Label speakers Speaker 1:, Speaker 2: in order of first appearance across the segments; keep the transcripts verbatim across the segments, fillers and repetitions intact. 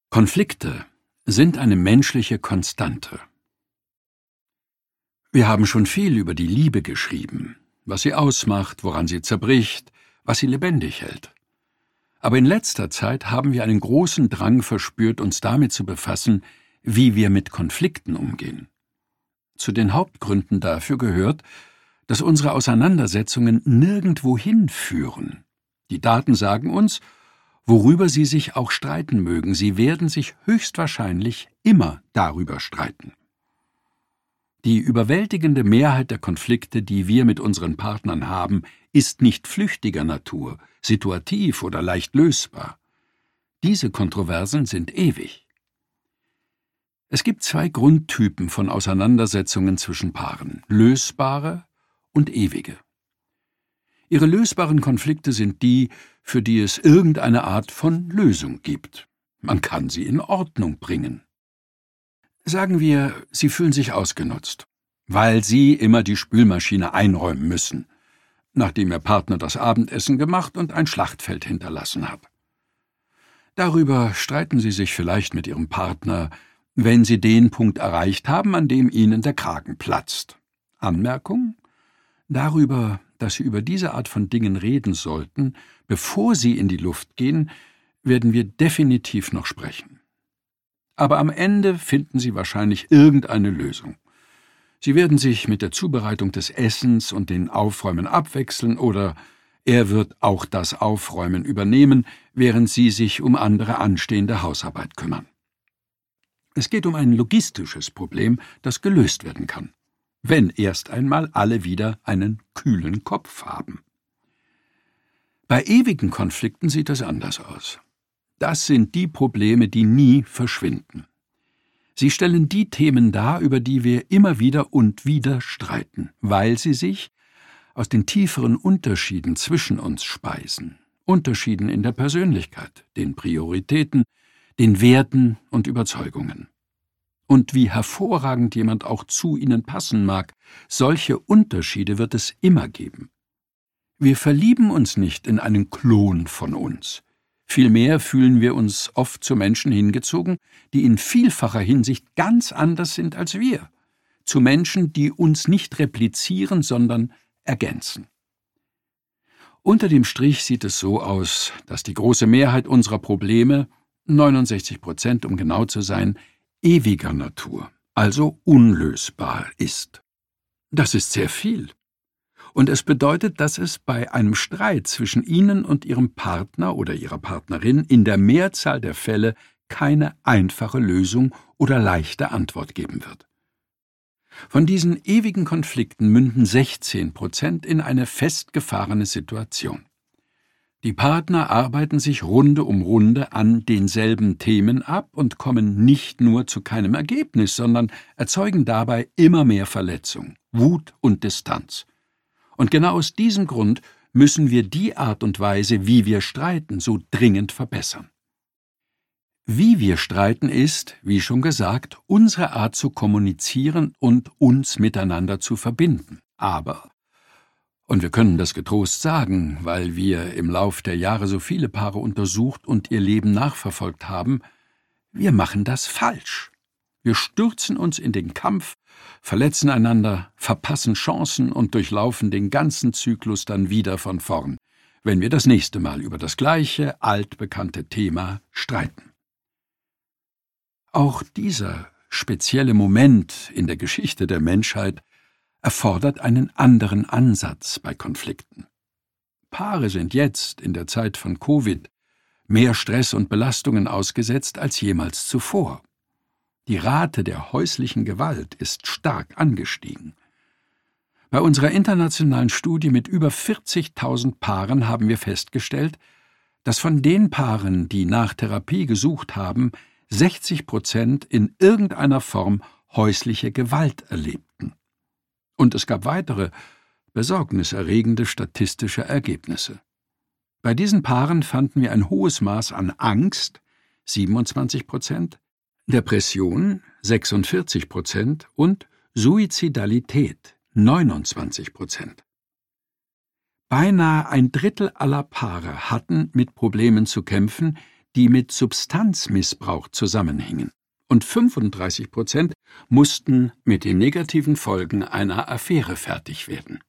Speaker 1: Konflikte sind eine menschliche Konstante. Wir haben schon viel über die Liebe geschrieben, was sie ausmacht, woran sie zerbricht, was sie lebendig hält. Aber in letzter Zeit haben wir einen großen Drang verspürt, uns damit zu befassen, wie wir mit Konflikten umgehen. Zu den Hauptgründen dafür gehört, dass unsere Auseinandersetzungen nirgendwohin führen. Die Daten sagen uns, worüber sie sich auch streiten mögen, sie werden sich höchstwahrscheinlich immer darüber streiten. Die überwältigende Mehrheit der Konflikte, die wir mit unseren Partnern haben, ist nicht flüchtiger Natur, situativ oder leicht lösbar. Diese Kontroversen sind ewig. Es gibt zwei Grundtypen von Auseinandersetzungen zwischen Paaren: lösbare und ewige. Ihre lösbaren Konflikte sind die, für die es irgendeine Art von Lösung gibt. Man kann sie in Ordnung bringen. Sagen wir, Sie fühlen sich ausgenutzt, weil Sie immer die Spülmaschine einräumen müssen, nachdem Ihr Partner das Abendessen gemacht und ein Schlachtfeld hinterlassen hat. Darüber streiten Sie sich vielleicht mit Ihrem Partner, wenn Sie den Punkt erreicht haben, an dem Ihnen der Kragen platzt. Anmerkung: Darüber, dass Sie über diese Art von Dingen reden sollten, bevor Sie in die Luft gehen, werden wir definitiv noch sprechen. Aber am Ende finden Sie wahrscheinlich irgendeine Lösung. Sie werden sich mit der Zubereitung des Essens und den Aufräumen abwechseln, oder er wird auch das Aufräumen übernehmen, während Sie sich um andere anstehende Hausarbeit kümmern. Es geht um ein logistisches Problem, das gelöst werden kann, wenn erst einmal alle wieder einen kühlen Kopf haben. Bei ewigen Konflikten sieht es anders aus. Das sind die Probleme, die nie verschwinden. Sie stellen die Themen dar, über die wir immer wieder und wieder streiten, weil sie sich aus den tieferen Unterschieden zwischen uns speisen, Unterschieden in der Persönlichkeit, den Prioritäten, den Werten und Überzeugungen. Und wie hervorragend jemand auch zu ihnen passen mag, solche Unterschiede wird es immer geben. Wir verlieben uns nicht in einen Klon von uns. Vielmehr fühlen wir uns oft zu Menschen hingezogen, die in vielfacher Hinsicht ganz anders sind als wir, zu Menschen, die uns nicht replizieren, sondern ergänzen. Unter dem Strich sieht es so aus, dass die große Mehrheit unserer Probleme, neunundsechzig Prozent um genau zu sein, ewiger Natur, also unlösbar ist. Das ist sehr viel. Und es bedeutet, dass es bei einem Streit zwischen Ihnen und Ihrem Partner oder Ihrer Partnerin in der Mehrzahl der Fälle keine einfache Lösung oder leichte Antwort geben wird. Von diesen ewigen Konflikten münden sechzehn Prozent in eine festgefahrene Situation. Die Partner arbeiten sich Runde um Runde an denselben Themen ab und kommen nicht nur zu keinem Ergebnis, sondern erzeugen dabei immer mehr Verletzung, Wut und Distanz. Und genau aus diesem Grund müssen wir die Art und Weise, wie wir streiten, so dringend verbessern. Wie wir streiten ist, wie schon gesagt, unsere Art zu kommunizieren und uns miteinander zu verbinden. Aber, und wir können das getrost sagen, weil wir im Lauf der Jahre so viele Paare untersucht und ihr Leben nachverfolgt haben, wir machen das falsch. Wir stürzen uns in den Kampf, verletzen einander, verpassen Chancen und durchlaufen den ganzen Zyklus dann wieder von vorn, wenn wir das nächste Mal über das gleiche, altbekannte Thema streiten. Auch dieser spezielle Moment in der Geschichte der Menschheit erfordert einen anderen Ansatz bei Konflikten. Paare sind jetzt, in der Zeit von Covid, mehr Stress und Belastungen ausgesetzt als jemals zuvor. Die Rate der häuslichen Gewalt ist stark angestiegen. Bei unserer internationalen Studie mit über vierzigtausend Paaren haben wir festgestellt, dass von den Paaren, die nach Therapie gesucht haben, sechzig Prozent in irgendeiner Form häusliche Gewalt erlebten. Und es gab weitere, besorgniserregende statistische Ergebnisse. Bei diesen Paaren fanden wir ein hohes Maß an Angst, siebenundzwanzig Prozent, Depression, sechsundvierzig Prozent und Suizidalität, neunundzwanzig Prozent. Beinahe ein Drittel aller Paare hatten mit Problemen zu kämpfen, die mit Substanzmissbrauch zusammenhingen, und fünfunddreißig Prozent mussten mit den negativen Folgen einer Affäre fertig werden.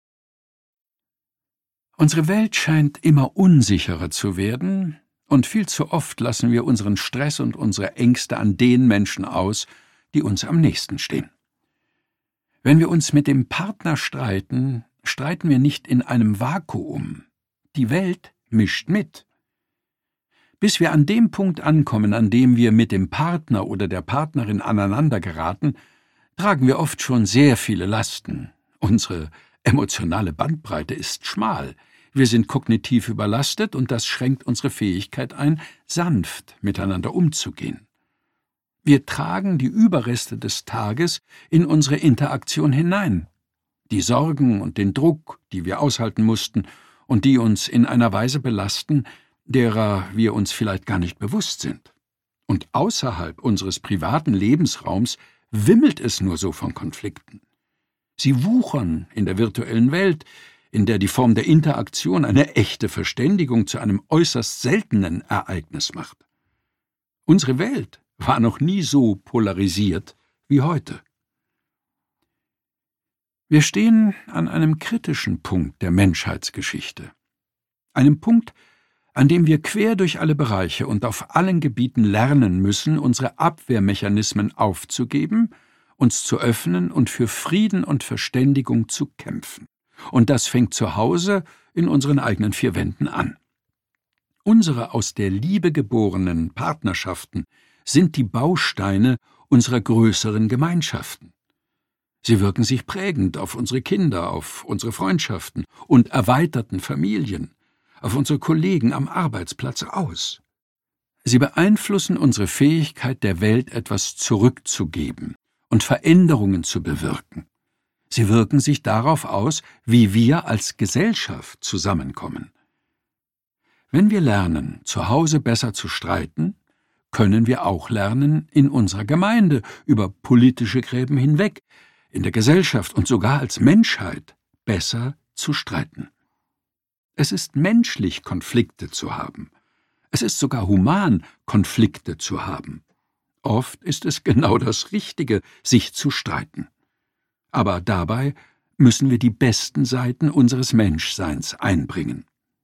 Speaker 1: Unsere Welt scheint immer unsicherer zu werden, und viel zu oft lassen wir unseren Stress und unsere Ängste an den Menschen aus, die uns am nächsten stehen. Wenn wir uns mit dem Partner streiten, streiten wir nicht in einem Vakuum. Die Welt mischt mit. Bis wir an dem Punkt ankommen, an dem wir mit dem Partner oder der Partnerin aneinander geraten, tragen wir oft schon sehr viele Lasten. Unsere emotionale Bandbreite ist schmal. Wir sind kognitiv überlastet, und das schränkt unsere Fähigkeit ein, sanft miteinander umzugehen. Wir tragen die Überreste des Tages in unsere Interaktion hinein. Die Sorgen und den Druck, die wir aushalten mussten und die uns in einer Weise belasten, derer wir uns vielleicht gar nicht bewusst sind. Und außerhalb unseres privaten Lebensraums wimmelt es nur so von Konflikten. Sie wuchern in der virtuellen Welt, in der die Form der Interaktion eine echte Verständigung zu einem äußerst seltenen Ereignis macht. Unsere Welt war noch nie so polarisiert wie heute. Wir stehen an einem kritischen Punkt der Menschheitsgeschichte. Einem Punkt, an dem wir quer durch alle Bereiche und auf allen Gebieten lernen müssen, unsere Abwehrmechanismen aufzugeben, uns zu öffnen und für Frieden und Verständigung zu kämpfen. Und das fängt zu Hause in unseren eigenen vier Wänden an. Unsere aus der Liebe geborenen Partnerschaften sind die Bausteine unserer größeren Gemeinschaften. Sie wirken sich prägend auf unsere Kinder, auf unsere Freundschaften und erweiterten Familien, auf unsere Kollegen am Arbeitsplatz aus. Sie beeinflussen unsere Fähigkeit, der Welt etwas zurückzugeben und Veränderungen zu bewirken. Sie wirken sich darauf aus, wie wir als Gesellschaft zusammenkommen. Wenn wir lernen, zu Hause besser zu streiten, können wir auch lernen, in unserer Gemeinde über politische Gräben hinweg, in der Gesellschaft und sogar als Menschheit besser zu streiten. Es ist menschlich, Konflikte zu haben. Es ist sogar human, Konflikte zu haben. Oft ist es genau das Richtige, sich zu streiten. Aber dabei müssen wir die besten Seiten unseres Menschseins einbringen.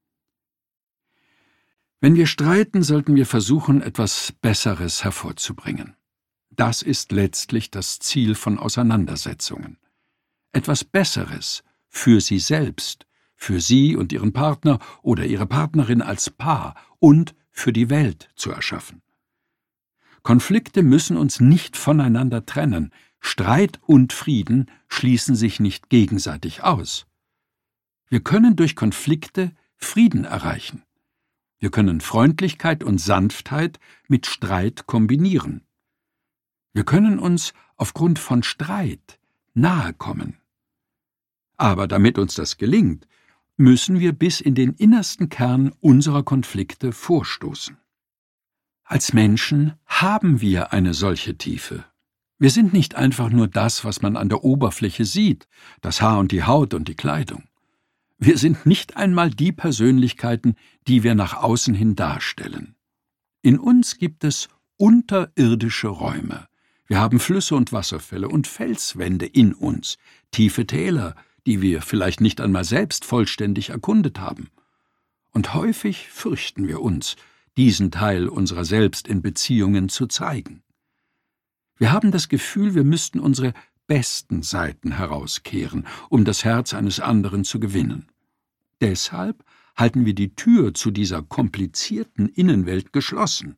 Speaker 1: Wenn wir streiten, sollten wir versuchen, etwas Besseres hervorzubringen. Das ist letztlich das Ziel von Auseinandersetzungen. Etwas Besseres für Sie selbst, für Sie und Ihren Partner oder Ihre Partnerin als Paar und für die Welt zu erschaffen. Konflikte müssen uns nicht voneinander trennen. Streit und Frieden schließen sich nicht gegenseitig aus. Wir können durch Konflikte Frieden erreichen. Wir können Freundlichkeit und Sanftheit mit Streit kombinieren. Wir können uns aufgrund von Streit nahe kommen. Aber damit uns das gelingt, müssen wir bis in den innersten Kern unserer Konflikte vorstoßen. Als Menschen haben wir eine solche Tiefe. Wir sind nicht einfach nur das, was man an der Oberfläche sieht, das Haar und die Haut und die Kleidung. Wir sind nicht einmal die Persönlichkeiten, die wir nach außen hin darstellen. In uns gibt es unterirdische Räume. Wir haben Flüsse und Wasserfälle und Felswände in uns, tiefe Täler, die wir vielleicht nicht einmal selbst vollständig erkundet haben. Und häufig fürchten wir uns, diesen Teil unserer selbst in Beziehungen zu zeigen. Wir haben das Gefühl, wir müssten unsere besten Seiten herauskehren, um das Herz eines anderen zu gewinnen. Deshalb halten wir die Tür zu dieser komplizierten Innenwelt geschlossen.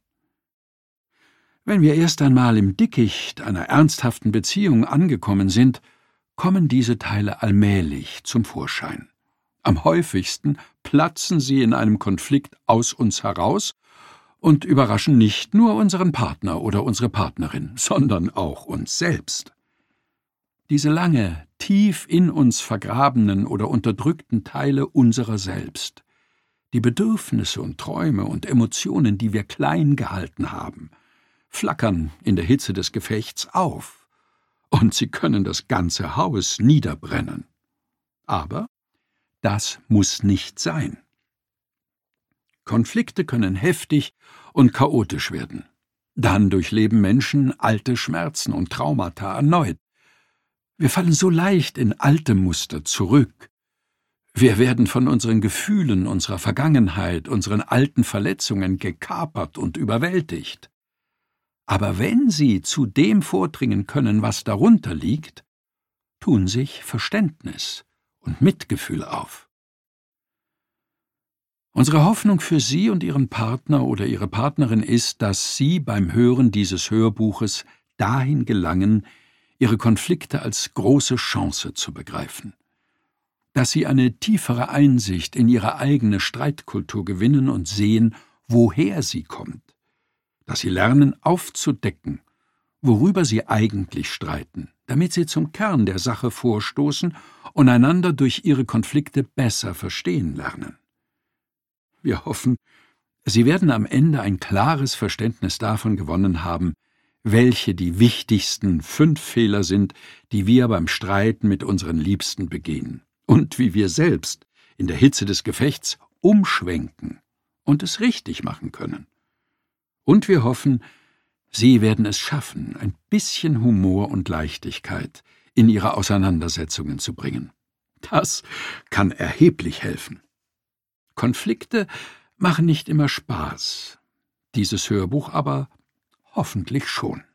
Speaker 1: Wenn wir erst einmal im Dickicht einer ernsthaften Beziehung angekommen sind, kommen diese Teile allmählich zum Vorschein. Am häufigsten platzen sie in einem Konflikt aus uns heraus und überraschen nicht nur unseren Partner oder unsere Partnerin, sondern auch uns selbst. Diese lange, tief in uns vergrabenen oder unterdrückten Teile unserer selbst, die Bedürfnisse und Träume und Emotionen, die wir klein gehalten haben, flackern in der Hitze des Gefechts auf, und sie können das ganze Haus niederbrennen. Aber das muss nicht sein. Konflikte können heftig und chaotisch werden. Dann durchleben Menschen alte Schmerzen und Traumata erneut. Wir fallen so leicht in alte Muster zurück. Wir werden von unseren Gefühlen, unserer Vergangenheit, unseren alten Verletzungen gekapert und überwältigt. Aber wenn sie zu dem vordringen können, was darunter liegt, tun sich Verständnis und Mitgefühl auf. Unsere Hoffnung für Sie und Ihren Partner oder Ihre Partnerin ist, dass Sie beim Hören dieses Hörbuches dahin gelangen, Ihre Konflikte als große Chance zu begreifen. Dass Sie eine tiefere Einsicht in Ihre eigene Streitkultur gewinnen und sehen, woher sie kommt. Dass Sie lernen aufzudecken, worüber Sie eigentlich streiten, damit Sie zum Kern der Sache vorstoßen und einander durch Ihre Konflikte besser verstehen lernen. Wir hoffen, Sie werden am Ende ein klares Verständnis davon gewonnen haben, welche die wichtigsten fünf Fehler sind, die wir beim Streiten mit unseren Liebsten begehen, und wie wir selbst in der Hitze des Gefechts umschwenken und es richtig machen können. Und wir hoffen, Sie werden es schaffen, ein bisschen Humor und Leichtigkeit in Ihre Auseinandersetzungen zu bringen. Das kann erheblich helfen. Konflikte machen nicht immer Spaß, dieses Hörbuch aber hoffentlich schon.